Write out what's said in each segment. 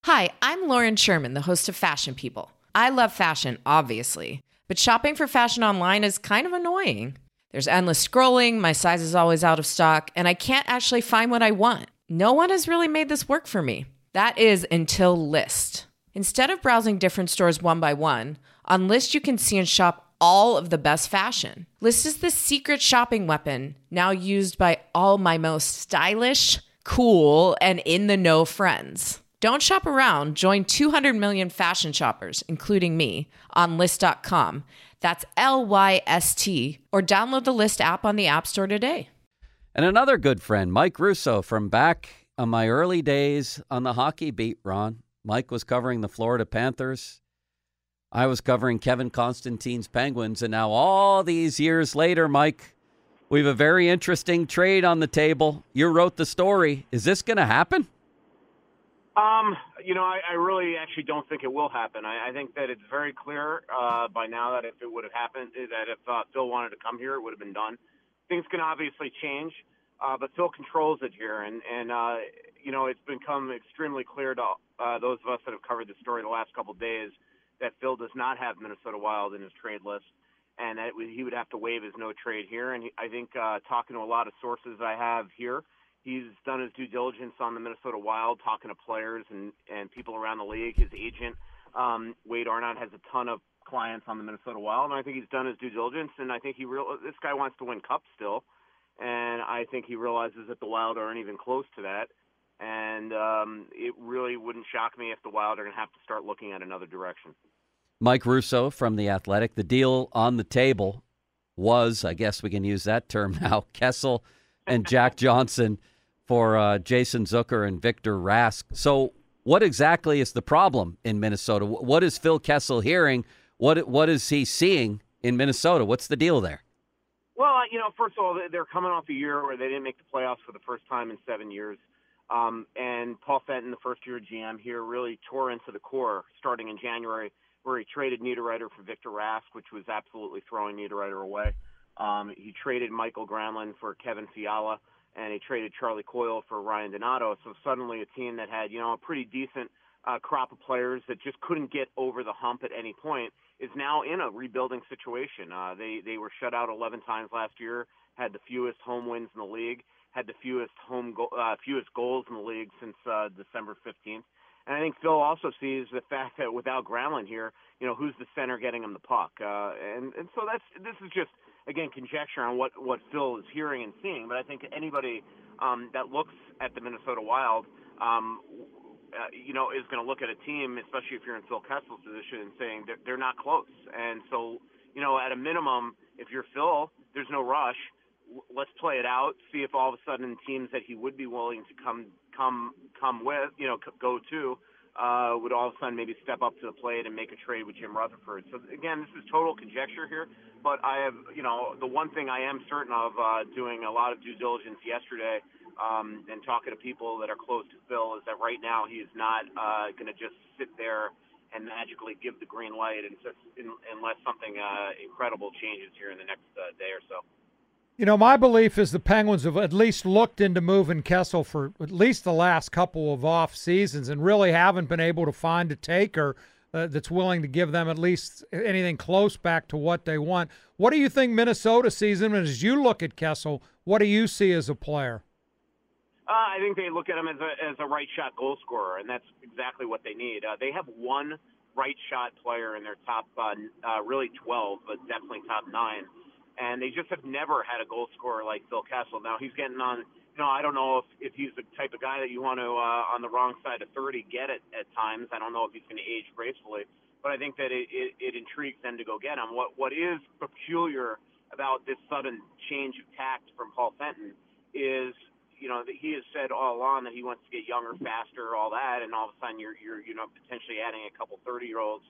Hi, I'm Lauren Sherman, the host of Fashion People. I love fashion, obviously, but shopping for fashion online is kind of annoying. There's endless scrolling, my size is always out of stock, and I can't actually find what I want. No one has really made this work for me. That is until Lyst. Instead of browsing different stores one by one, on Lyst you can see and shop all of the best fashion. Lyst is the secret shopping weapon now used by all my most stylish, cool, and in-the-know friends. Don't shop around. Join 200 million fashion shoppers, including me, on Lyst.com. That's Lyst, or download the Lyst app on the App Store today. And another good friend, Mike Russo, from back on my early days on the hockey beat, Ron. Mike was covering the Florida Panthers. I was covering Kevin Constantine's Penguins. And now all these years later, Mike, we have a very interesting trade on the table. You wrote the story. Is this going to happen? I really actually don't think it will happen. I think that it's very clear by now that if it would have happened, that if Phil wanted to come here, it would have been done. Things can obviously change, but Phil controls it here. And it's become extremely clear to those of us that have covered the story the last couple of days that Phil does not have Minnesota Wild in his trade list, and that he would have to waive his no trade here. And I think talking to a lot of sources I have here, he's done his due diligence on the Minnesota Wild, talking to players and people around the league. His agent, Wade Arnott, has a ton of clients on the Minnesota Wild, and I think he's done his due diligence, and I think this guy wants to win cups still, and I think he realizes that the Wild aren't even close to that, and it really wouldn't shock me if the Wild are going to have to start looking at another direction. Mike Russo from The Athletic. The deal on the table was, I guess we can use that term now, Kessel and Jack Johnson for Jason Zucker and Victor Rask. So what exactly is the problem in Minnesota? What is Phil Kessel hearing? What is he seeing in Minnesota? What's the deal there? Well, first of all, they're coming off a year where they didn't make the playoffs for the first time in 7 years. And Paul Fenton, the first-year GM here, really tore into the core starting in January, where he traded Niederreiter for Victor Rask, which was absolutely throwing Niederreiter away. He traded Michael Granlund for Kevin Fiala, and he traded Charlie Coyle for Ryan Donato. So suddenly a team that had, a pretty decent crop of players that just couldn't get over the hump at any point is now in a rebuilding situation. They were shut out 11 times last year, had the fewest home wins in the league, had the fewest goals in the league since December 15th. And I think Phil also sees the fact that without Granlund here, who's the center getting him the puck? And so this is just, again, conjecture on what Phil is hearing and seeing. But I think anybody that looks at the Minnesota Wild, is going to look at a team, especially if you're in Phil Kessel's position, and saying they're not close. And so, at a minimum, if you're Phil, there's no rush. Let's play it out, see if all of a sudden teams that he would be willing to come with, go to, would all of a sudden maybe step up to the plate and make a trade with Jim Rutherford. So, again, this is total conjecture here, but I have, the one thing I am certain of doing a lot of due diligence yesterday and talking to people that are close to Phil is that right now he is not going to just sit there and magically give the green light unless something incredible changes here in the next day or so. My belief is the Penguins have at least looked into moving Kessel for at least the last couple of off seasons and really haven't been able to find a taker that's willing to give them at least anything close back to what they want. What do you think Minnesota sees him? And as you look at Kessel, what do you see as a player? I think they look at him as a right shot goal scorer, and that's exactly what they need. They have one right shot player in their top really 12, but definitely top 9. And they just have never had a goal scorer like Phil Kessel. Now he's getting on, I don't know if he's the type of guy that you want to, on the wrong side of 30, get it at times. I don't know if he's going to age gracefully, but I think that it intrigues them to go get him. What is peculiar about this sudden change of tact from Paul Fenton is, that he has said all along that he wants to get younger, faster, all that, and all of a sudden you're potentially adding a couple 30-year-olds.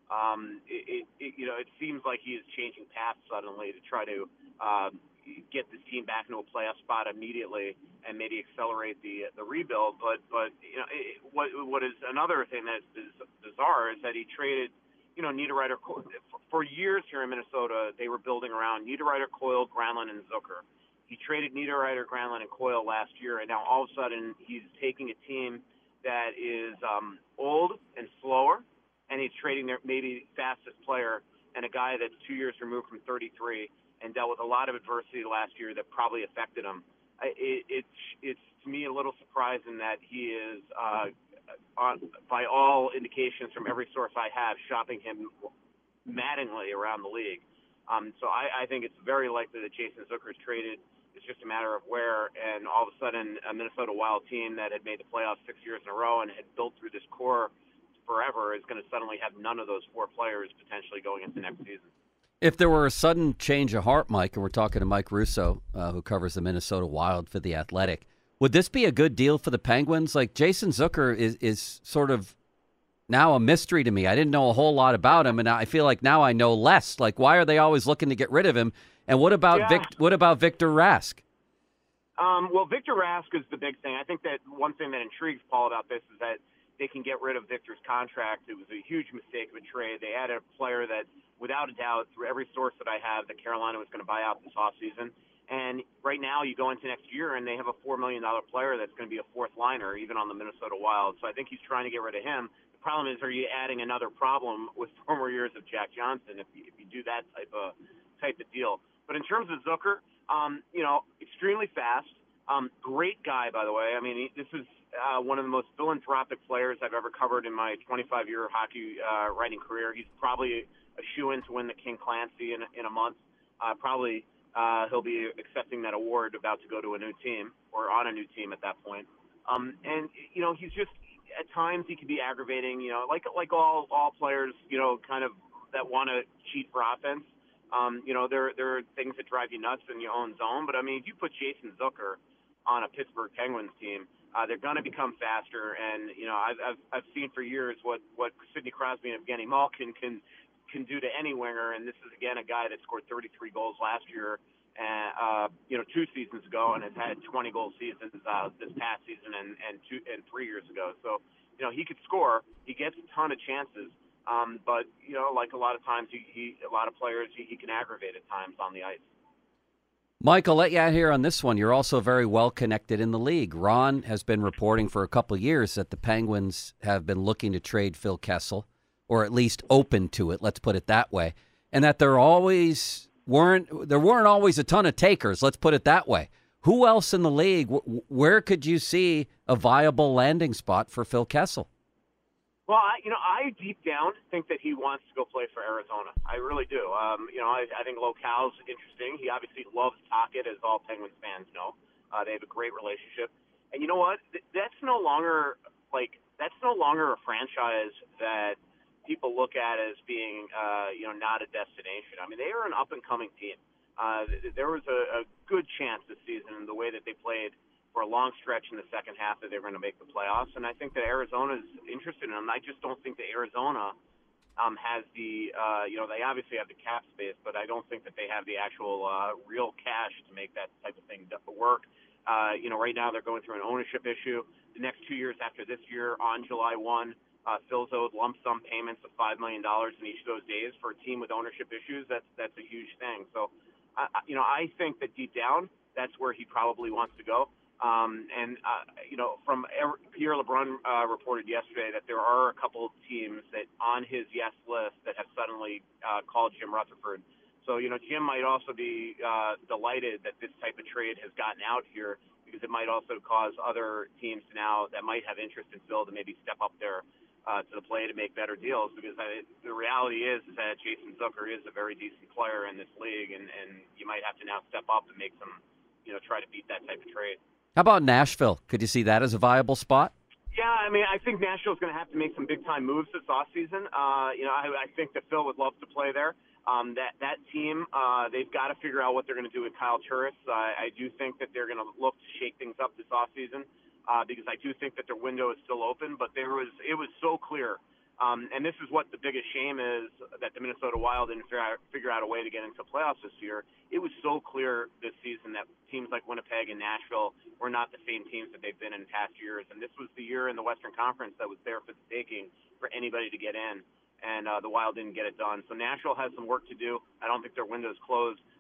It seems like he is changing paths suddenly to try to get this team back into a playoff spot immediately and maybe accelerate the rebuild. But what is another thing that is bizarre is that he traded, Niederreiter for years here in Minnesota. They were building around Niederreiter, Coyle, Granlund, and Zucker. He traded Niederreiter, Granlund, and Coyle last year, and now all of a sudden he's taking a team that is old and slower, and he's trading their maybe fastest player, and a guy that's 2 years removed from 33 and dealt with a lot of adversity last year that probably affected him. It's to me a little surprising that he is, by all indications from every source I have, shopping him maddeningly around the league. So I think it's very likely that Jason Zucker is traded. It's just a matter of where, and all of a sudden a Minnesota Wild team that had made the playoffs 6 years in a row and had built through this core forever is going to suddenly have none of those four players potentially going into next season. If there were a sudden change of heart, Mike, and we're talking to Mike Russo, who covers the Minnesota Wild for The Athletic, would this be a good deal for the Penguins? Like, Jason Zucker is sort of now a mystery to me. I didn't know a whole lot about him, and I feel like now I know less. Like, why are they always looking to get rid of him? And what about what about Victor Rask? Well, Victor Rask is the big thing. I think that one thing that intrigues Paul about this is that they can get rid of Victor's contract. It was a huge mistake of a trade. They added a player that, without a doubt, through every source that I have, that Carolina was going to buy out this offseason. And right now you go into next year and they have a $4 million player that's going to be a fourth liner, even on the Minnesota Wild. So I think he's trying to get rid of him. The problem is, are you adding another problem with former years of Jack Johnson if you do that type of deal? But in terms of Zucker, extremely fast, great guy, by the way. I mean, this is one of the most philanthropic players I've ever covered in my 25-year hockey writing career. He's probably a shoo-in to win the King Clancy in a month. He'll be accepting that award, about to go to a new team or on a new team at that point. He's just, at times he can be aggravating, like all players, kind of that want to cheat for offense. There are things that drive you nuts in your own zone. But, I mean, if you put Jason Zucker on a Pittsburgh Penguins team, they're going to become faster. And, I've seen for years what Sidney Crosby and Evgeny Malkin can do to any winger. And this is, again, a guy that scored 33 goals last year, 2 seasons ago, and has had 20-goal seasons this past season and 3 years ago. So, he could score. He gets a ton of chances. But, like a lot of times, a lot of players, he can aggravate at times on the ice. Mike, I'll let you out here on this one. You're also very well connected in the league. Ron has been reporting for a couple of years that the Penguins have been looking to trade Phil Kessel, or at least open to it, let's put it that way, and that there weren't always a ton of takers, let's put it that way. Who else in the league, where could you see a viable landing spot for Phil Kessel? Well, I deep down think that he wants to go play for Arizona. I really do. I think locale's interesting. He obviously loves Tocchet, as all Penguins fans know. They have a great relationship. And you know what? That's no longer a franchise that people look at as being, not a destination. I mean, they are an up-and-coming team. There was a good chance this season, the way that they played for a long stretch in the second half, that they were going to make the playoffs. And I think that Arizona's interested in them. I just don't think that Arizona has the, they obviously have the cap space, but I don't think that they have the actual real cash to make that type of thing work. Right now they're going through an ownership issue. The next 2 years after this year, on July 1, Phil's owed lump sum payments of $5 million in each of those days. For a team with ownership issues, that's a huge thing. So, I think that deep down, that's where he probably wants to go. Pierre LeBrun reported yesterday that there are a couple of teams that on his yes list that have suddenly called Jim Rutherford. So, Jim might also be delighted that this type of trade has gotten out here, because it might also cause other teams now that might have interest in Phil to maybe step up there to the plate to make better deals, because the reality is that Jason Zucker is a very decent player in this league, and you might have to now step up and make some, try to beat that type of trade. How about Nashville? Could you see that as a viable spot? Yeah, I mean, I think Nashville's going to have to make some big-time moves this offseason. I think that Phil would love to play there. That team, they've got to figure out what they're going to do with Kyle Turris. I do think that they're going to look to shake things up this offseason, because I do think that their window is still open. But it was so clear. And this is what the biggest shame is, that the Minnesota Wild didn't figure out a way to get into playoffs this year. It was so clear this season that teams like Winnipeg and Nashville were not the same teams that they've been in past years. And this was the year in the Western Conference that was there for the taking for anybody to get in. And the Wild didn't get it done. So Nashville has some work to do. I don't think their window's closed.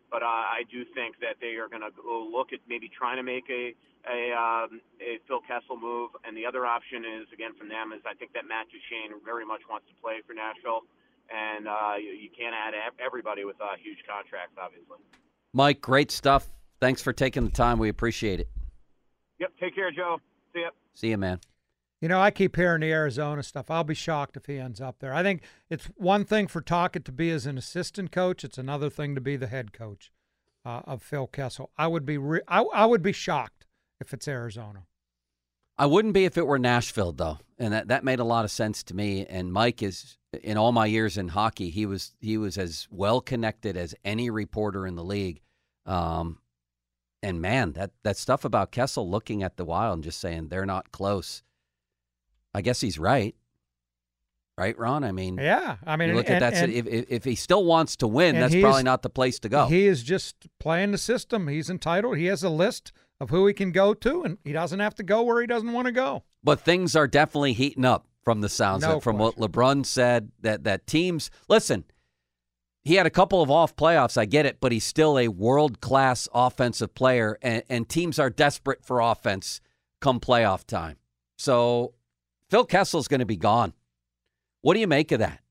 But I do think that they are going to look at maybe trying to make a Phil Kessel move. And the other option is, again, from them, is I think that Matt Duchene very much wants to play for Nashville. And you can't add everybody with huge contracts, obviously. Mike, great stuff. Thanks for taking the time. We appreciate it. Yep. Take care, Joe. See ya. See you, man. You know, I keep hearing the Arizona stuff. I'll be shocked if he ends up there. I think it's one thing for Tocchet to be as an assistant coach. It's another thing to be the head coach of Phil Kessel. I would be shocked if it's Arizona. I wouldn't be if it were Nashville, though, and that made a lot of sense to me. And Mike is, in all my years in hockey, he was as well connected as any reporter in the league. And man, that stuff about Kessel looking at the Wild and just saying they're not close. I guess he's right. Right, Ron? I mean, yeah. I mean, look at that. If he still wants to win, that's probably not the place to go. He is just playing the system. He's entitled. He has a list of who he can go to, and he doesn't have to go where he doesn't want to go. But things are definitely heating up from the sounds of it, from what LeBrun said, that teams – listen, he had a couple of off playoffs, I get it, but he's still a world-class offensive player, and teams are desperate for offense come playoff time. So Phil Kessel's going to be gone. What do you make of that?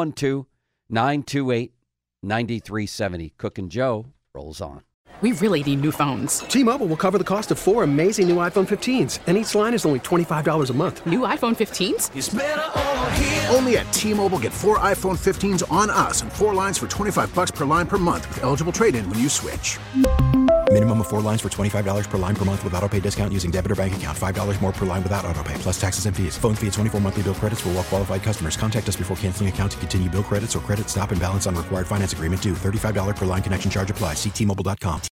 412-928-9370. Cook and Joe rolls on. We really need new phones. T-Mobile will cover the cost of 4 amazing new iPhone 15s, and each line is only $25 a month. New iPhone 15s? It's better over here. Only at T-Mobile, get 4 iPhone 15s on us and 4 lines for $25 per line per month with eligible trade-in when you switch. Minimum of 4 lines for $25 per line per month with autopay discount using debit or bank account. $5 more per line without autopay, plus taxes and fees. Phone fee at 24 monthly bill credits for well-qualified customers. Contact us before canceling account to continue bill credits or credit stop and balance on required finance agreement due. $35 per line connection charge applies. See T-Mobile.com.